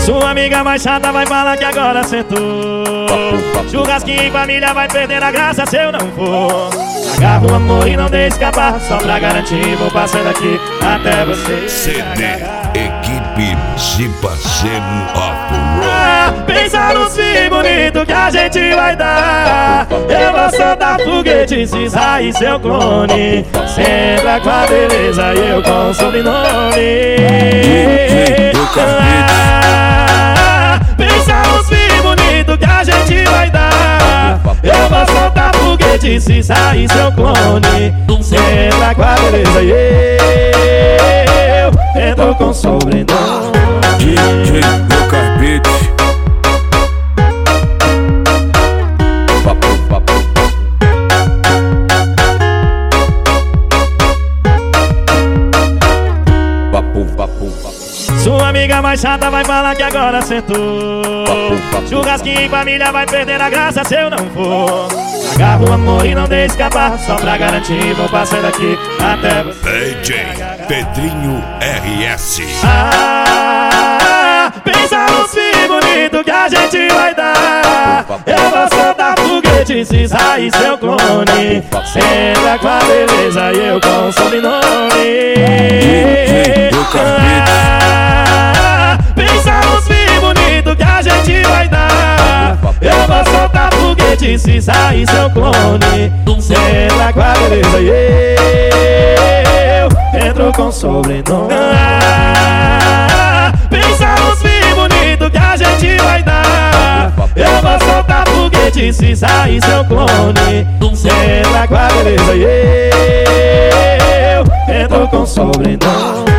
Sua amiga mais chata vai falar que agora sentou. Churrasquinho em família vai perder a graça se eu não for. Agarra o amor e não deixe escapar. Só pra garantir vou passando aqui até você. CD Equipe Zipacemo Off-Road. Pensa nos filhos bonitos que a gente vai dar. Eu vou soltar foguete, cisar e seu clone. Sempre com a beleza e eu com o sobrenome. Pensa nos filhos bonitos que a gente vai dar. Eu vou soltar foguete, cisar e seu clone. Sempre com a beleza e eu entro com sobrenome. DJ Lucas Beats. Sua amiga mais chata vai falar que agora sentou. Churrasquinho em família vai perder a graça se eu não for. Agarra o amor e não deixe escapar. Só pra garantir vou passando aqui até você. DJ Pedrinho RS. Pensa nos filhos bonitos que a gente vai dar. Eu vou soltar foguete, cisar e seu clone. Sempre com a beleza e eu com o sobrenome. Pensa nos filhos bonitos que a gente vai dar. Eu vou soltar foguete, cisar e seu clone. Sempre com a beleza e eu entro com sobrenome. Pensa nos filhos bonitos que a gente vai dar. Eu vou soltar foguete, cisar e seu clone. Sempre com a beleza e eu entro com sobrenome.